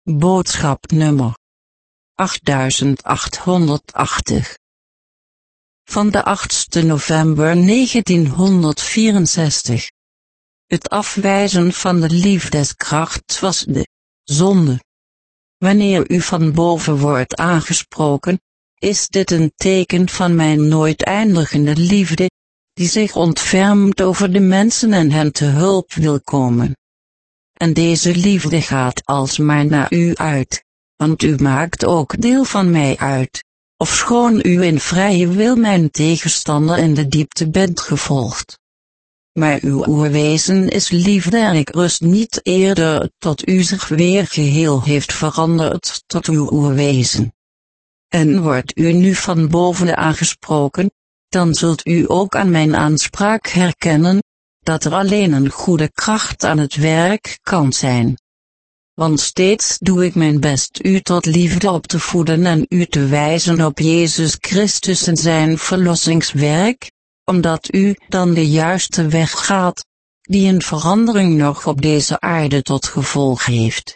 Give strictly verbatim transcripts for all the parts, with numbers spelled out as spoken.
Boodschap nummer achtduizendachthonderdtachtig. Van de achtste november negentienhonderdvierenzestig. Het afwijzen van de liefdeskracht was de zonde. Wanneer u van boven wordt aangesproken, is dit een teken van mijn nooit eindigende liefde, die zich ontfermt over de mensen en hen te hulp wil komen. En deze liefde gaat alsmaar naar u uit, want u maakt ook deel van mij uit, ofschoon u in vrije wil mijn tegenstander in de diepte bent gevolgd. Maar uw oerwezen is liefde en ik rust niet eerder tot u zich weer geheel heeft veranderd tot uw oerwezen. En wordt u nu van boven aangesproken, dan zult u ook aan mijn aanspraak herkennen, dat er alleen een goede kracht aan het werk kan zijn. Want steeds doe ik mijn best u tot liefde op te voeden en u te wijzen op Jezus Christus en zijn verlossingswerk, omdat u dan de juiste weg gaat, die een verandering nog op deze aarde tot gevolg heeft.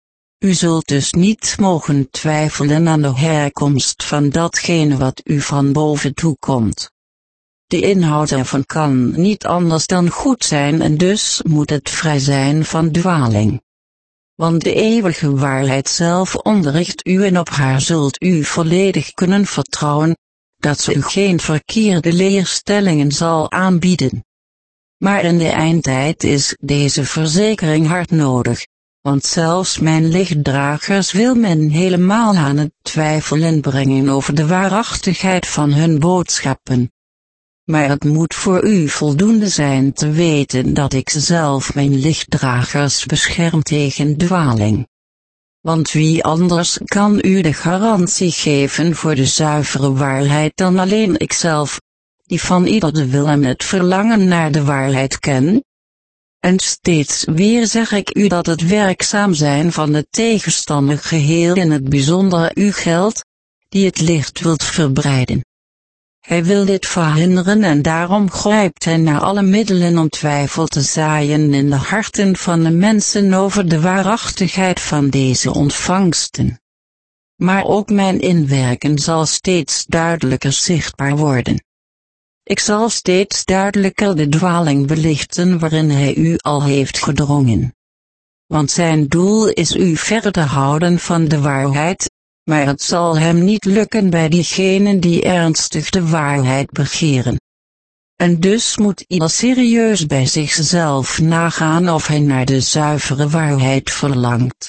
U zult dus niet mogen twijfelen aan de herkomst van datgene wat u van boven toekomt. De inhoud ervan kan niet anders dan goed zijn en dus moet het vrij zijn van dwaling. Want de eeuwige waarheid zelf onderricht u en op haar zult u volledig kunnen vertrouwen, dat ze u geen verkeerde leerstellingen zal aanbieden. Maar in de eindtijd is deze verzekering hard nodig, want zelfs mijn lichtdragers wil men helemaal aan het twijfelen brengen over de waarachtigheid van hun boodschappen. Maar het moet voor u voldoende zijn te weten dat ik zelf mijn lichtdragers bescherm tegen dwaling. Want wie anders kan u de garantie geven voor de zuivere waarheid dan alleen ikzelf, die van ieder de wil en het verlangen naar de waarheid ken? En steeds weer zeg ik u dat het werkzaam zijn van de tegenstander geheel in het bijzonder u geldt, die het licht wilt verbreiden. Hij wil dit verhinderen en daarom grijpt hij naar alle middelen om twijfel te zaaien in de harten van de mensen over de waarachtigheid van deze ontvangsten. Maar ook mijn inwerken zal steeds duidelijker zichtbaar worden. Ik zal steeds duidelijker de dwaling belichten waarin hij u al heeft gedrongen. Want zijn doel is u ver te houden van de waarheid, maar het zal hem niet lukken bij diegenen die ernstig de waarheid begeren. En dus moet ieder serieus bij zichzelf nagaan of hij naar de zuivere waarheid verlangt.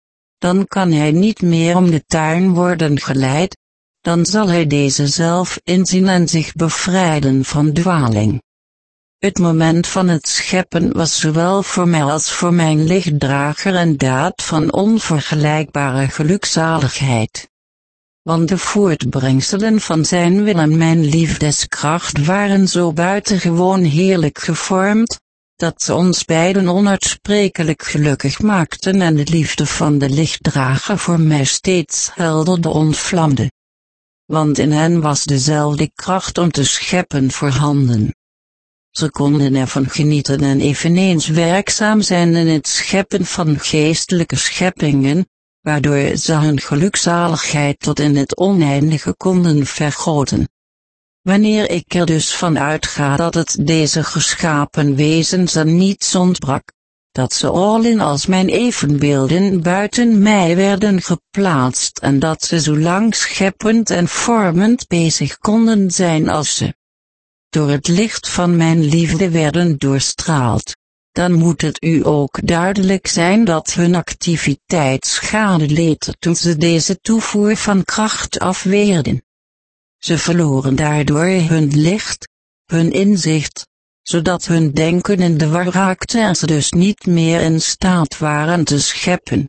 Dan kan hij niet meer om de tuin worden geleid, dan zal hij deze zelf inzien en zich bevrijden van dwaling. Het moment van het scheppen was zowel voor mij als voor mijn lichtdrager een daad van onvergelijkbare gelukzaligheid. Want de voortbrengselen van zijn wil en mijn liefdeskracht waren zo buitengewoon heerlijk gevormd, dat ze ons beiden onuitsprekelijk gelukkig maakten en de liefde van de lichtdrager voor mij steeds helderder ontvlamde. Want in hen was dezelfde kracht om te scheppen voorhanden. Ze konden ervan genieten en eveneens werkzaam zijn in het scheppen van geestelijke scheppingen, waardoor ze hun gelukzaligheid tot in het oneindige konden vergroten. Wanneer ik er dus van uitga dat het deze geschapen wezens aan niets ontbrak, dat ze allen als mijn evenbeelden buiten mij werden geplaatst en dat ze zo lang scheppend en vormend bezig konden zijn als ze door het licht van mijn liefde werden doorstraald, dan moet het u ook duidelijk zijn dat hun activiteit schade leed toen ze deze toevoer van kracht afweerden. Ze verloren daardoor hun licht, hun inzicht, zodat hun denken in de war raakte en ze dus niet meer in staat waren te scheppen.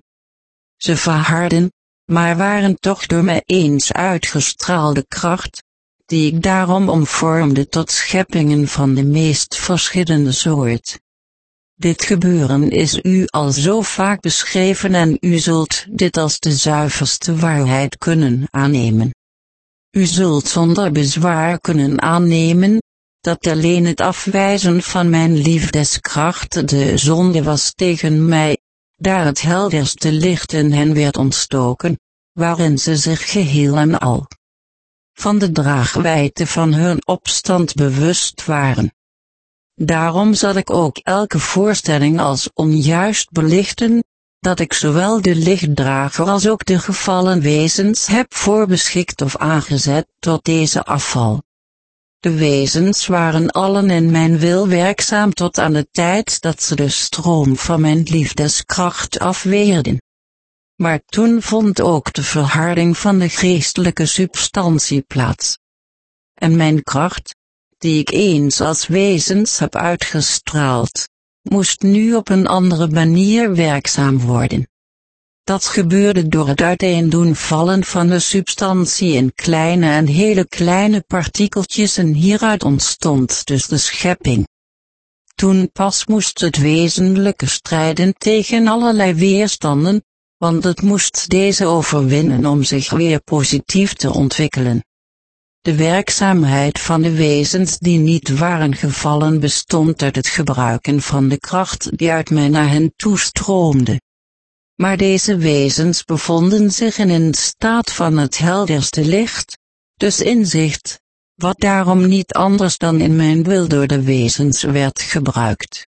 Ze verhardden, maar waren toch door mij eens uitgestraalde kracht, die ik daarom omvormde tot scheppingen van de meest verschillende soort. Dit gebeuren is u al zo vaak beschreven en u zult dit als de zuiverste waarheid kunnen aannemen. U zult zonder bezwaar kunnen aannemen, dat alleen het afwijzen van mijn liefdeskracht de zonde was tegen mij, daar het helderste licht in hen werd ontstoken, waarin ze zich geheel en al van de draagwijdte van hun opstand bewust waren. Daarom zal ik ook elke voorstelling als onjuist belichten, dat ik zowel de lichtdrager als ook de gevallen wezens heb voorbeschikt of aangezet tot deze afval. De wezens waren allen in mijn wil werkzaam tot aan de tijd dat ze de stroom van mijn liefdeskracht afweerden. Maar toen vond ook de verharding van de geestelijke substantie plaats. En mijn kracht, die ik eens als wezens heb uitgestraald, moest nu op een andere manier werkzaam worden. Dat gebeurde door het uiteendoen vallen van de substantie in kleine en hele kleine partikeltjes en hieruit ontstond dus de schepping. Toen pas moest het wezenlijke strijden tegen allerlei weerstanden, want het moest deze overwinnen om zich weer positief te ontwikkelen. De werkzaamheid van de wezens die niet waren gevallen bestond uit het gebruiken van de kracht die uit mij naar hen toestroomde. Maar deze wezens bevonden zich in een staat van het helderste licht, dus inzicht, wat daarom niet anders dan in mijn wil door de wezens werd gebruikt.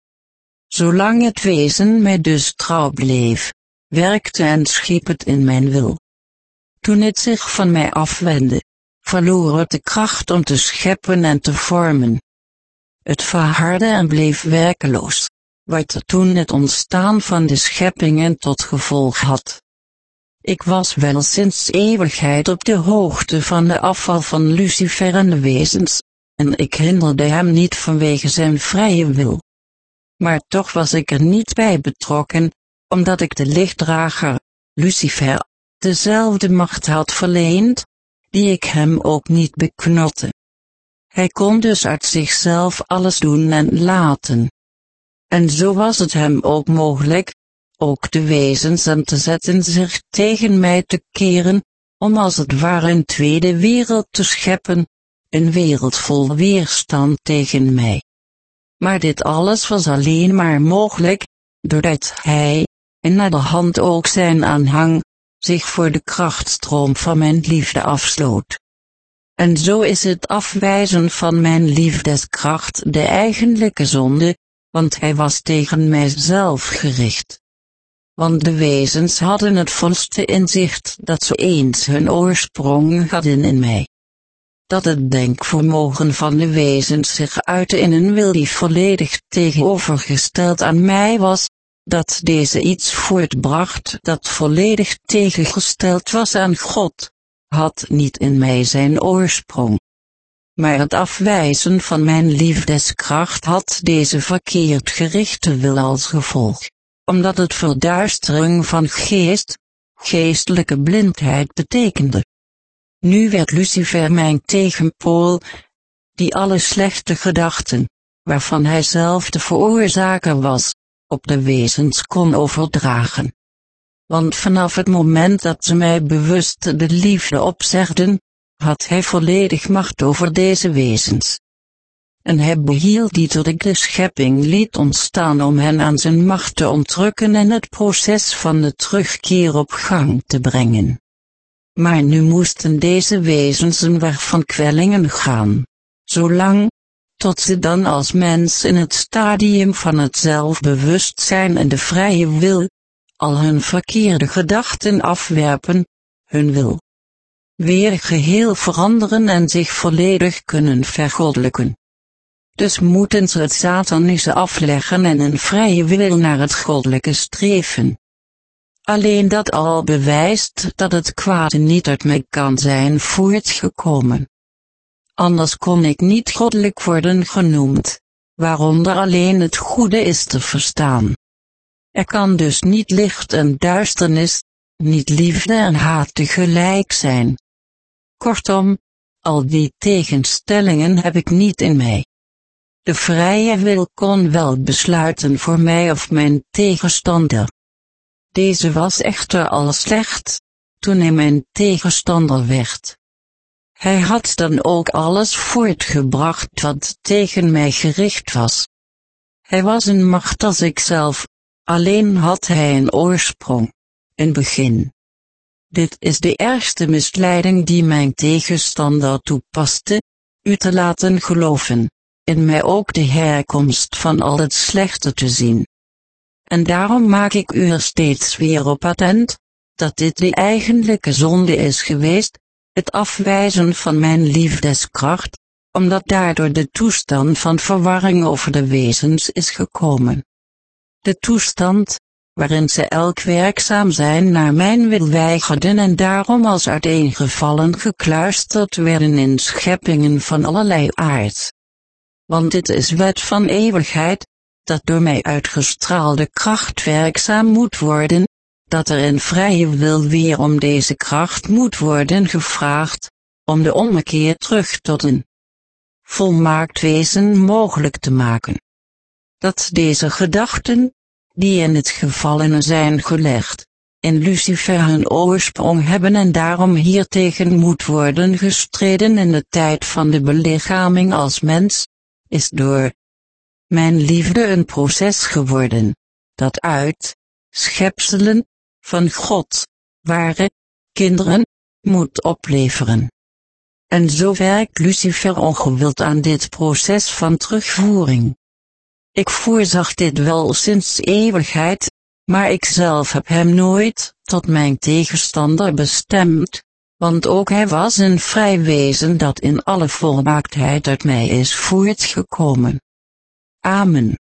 Zolang het wezen mij dus trouw bleef, werkte en schiep het in mijn wil. Toen het zich van mij afwendde, verloor het de kracht om te scheppen en te vormen. Het verhardde en bleef werkeloos, wat toen het ontstaan van de scheppingen tot gevolg had. Ik was wel sinds eeuwigheid op de hoogte van de afval van Lucifer en de wezens, en ik hinderde hem niet vanwege zijn vrije wil. Maar toch was ik er niet bij betrokken, omdat ik de lichtdrager, Lucifer, dezelfde macht had verleend, die ik hem ook niet beknotte. Hij kon dus uit zichzelf alles doen en laten. En zo was het hem ook mogelijk, ook de wezens aan te zetten zich tegen mij te keren, om als het ware een tweede wereld te scheppen, een wereld vol weerstand tegen mij. Maar dit alles was alleen maar mogelijk, doordat hij, en naar de hand ook zijn aanhang, zich voor de krachtstroom van mijn liefde afsloot. En zo is het afwijzen van mijn liefdeskracht de eigenlijke zonde, want hij was tegen mijzelf gericht. Want de wezens hadden het volste inzicht dat ze eens hun oorsprong hadden in mij. Dat het denkvermogen van de wezens zich uitte in een wil die volledig tegenovergesteld aan mij was, dat deze iets voortbracht dat volledig tegengesteld was aan God, had niet in mij zijn oorsprong. Maar het afwijzen van mijn liefdeskracht had deze verkeerd gerichte wil als gevolg, omdat het verduistering van geest, geestelijke blindheid betekende. Nu werd Lucifer mijn tegenpool, die alle slechte gedachten, waarvan hij zelf de veroorzaker was, op de wezens kon overdragen. Want vanaf het moment dat ze mij bewust de liefde opzegden, had hij volledig macht over deze wezens. En hij behield die tot ik de schepping liet ontstaan om hen aan zijn macht te ontrukken en het proces van de terugkeer op gang te brengen. Maar nu moesten deze wezens een weg van kwellingen gaan, zolang, tot ze dan als mens in het stadium van het zelfbewustzijn en de vrije wil, al hun verkeerde gedachten afwerpen, hun wil weer geheel veranderen en zich volledig kunnen vergoddelijken. Dus moeten ze het satanische afleggen en een vrije wil naar het goddelijke streven. Alleen dat al bewijst dat het kwade niet uit mij kan zijn voortgekomen. Anders kon ik niet goddelijk worden genoemd, waaronder alleen het goede is te verstaan. Er kan dus niet licht en duisternis, niet liefde en haat tegelijk zijn. Kortom, al die tegenstellingen heb ik niet in mij. De vrije wil kon wel besluiten voor mij of mijn tegenstander. Deze was echter al slecht, toen hij mijn tegenstander werd. Hij had dan ook alles voortgebracht wat tegen mij gericht was. Hij was een macht als ikzelf, alleen had hij een oorsprong, een begin. Dit is de ergste misleiding die mijn tegenstander toepaste, u te laten geloven, in mij ook de herkomst van al het slechte te zien. En daarom maak ik u er steeds weer op attent, dat dit de eigenlijke zonde is geweest, het afwijzen van mijn liefdeskracht, omdat daardoor de toestand van verwarring over de wezens is gekomen. De toestand, waarin ze elk werkzaam zijn naar mijn wil weigerden en daarom als uiteengevallen gekluisterd werden in scheppingen van allerlei aard. Want dit is wet van eeuwigheid, dat door mij uitgestraalde kracht werkzaam moet worden, dat er in vrije wil weer om deze kracht moet worden gevraagd, om de ommekeer terug tot een volmaakt wezen mogelijk te maken. Dat deze gedachten, die in het gevallene zijn gelegd, in Lucifer hun oorsprong hebben en daarom hiertegen moet worden gestreden in de tijd van de belichaming als mens, is door mijn liefde een proces geworden, dat uit schepselen van God, ware kinderen, moet opleveren. En zo werkt Lucifer ongewild aan dit proces van terugvoering. Ik voorzag dit wel sinds eeuwigheid, maar ik zelf heb hem nooit tot mijn tegenstander bestemd, want ook hij was een vrij wezen dat in alle volmaaktheid uit mij is voortgekomen. Amen.